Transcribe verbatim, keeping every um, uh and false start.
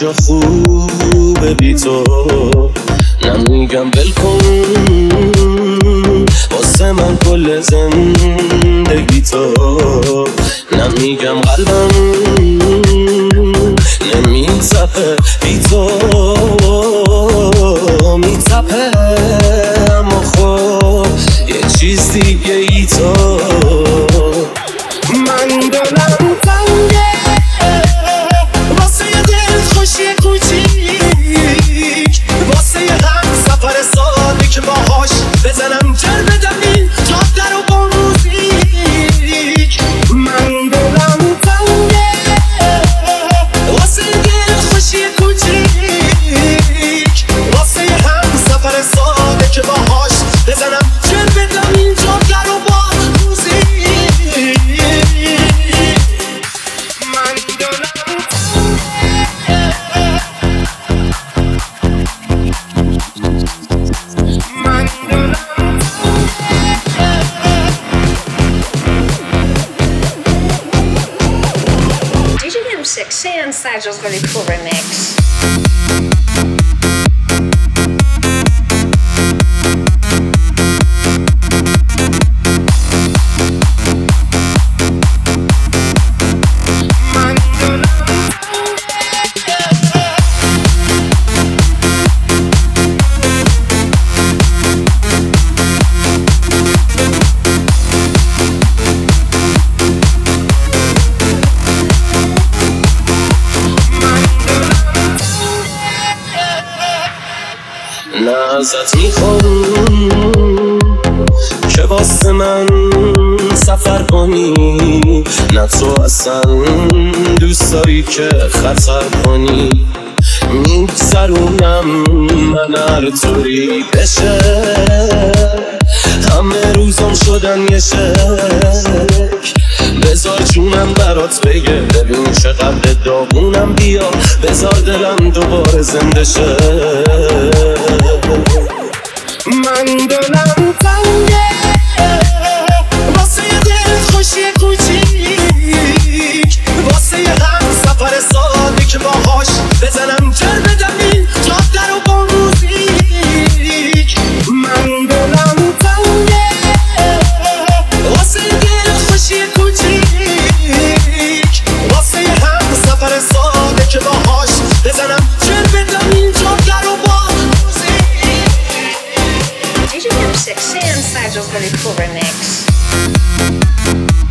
جا خوبه بی تو، نمیگم بلکن واسه من کل زندگی تو، نمیگم قلبم نمیتپه بی تو، میتپه اما خب یه چیز دیگه ای تو. من دلم تنگه واسه یه دل خوشی کوچیک، واسه یه هم سفر ساده که باهاش بزنم جر بدم این جاده رو با موزیک. من دلم تنگه واسه یه دل خوشی کوچیک، واسه یه هم سفر ساده که باهاش بزنم جر بدم این جاده رو با Sean Sajo's got a cool remix. نه ازت میخوام که واسه من سفر کنی، نه تو اصلا دوست داری که خطر کنی. میگذرونم من هر طوری بشه، همه روزم شدن یه شک. بذار جونم برات بگه ببین چقدر داغونم، بیا بذار دلم دوباره زنده شه. من دلم تنگه واسه یه دل خوشی کوچیک، واسه یه هم سفر ساده که باهاش بزنم جر بدم این جاده رو با موزیک. من دلم تنگه واسه یه دل خوشی کوچیک، واسه یه هم سفر ساده که باهاش بزنم جر بدم این جاده رو با Sean Sajo's got a cool remix.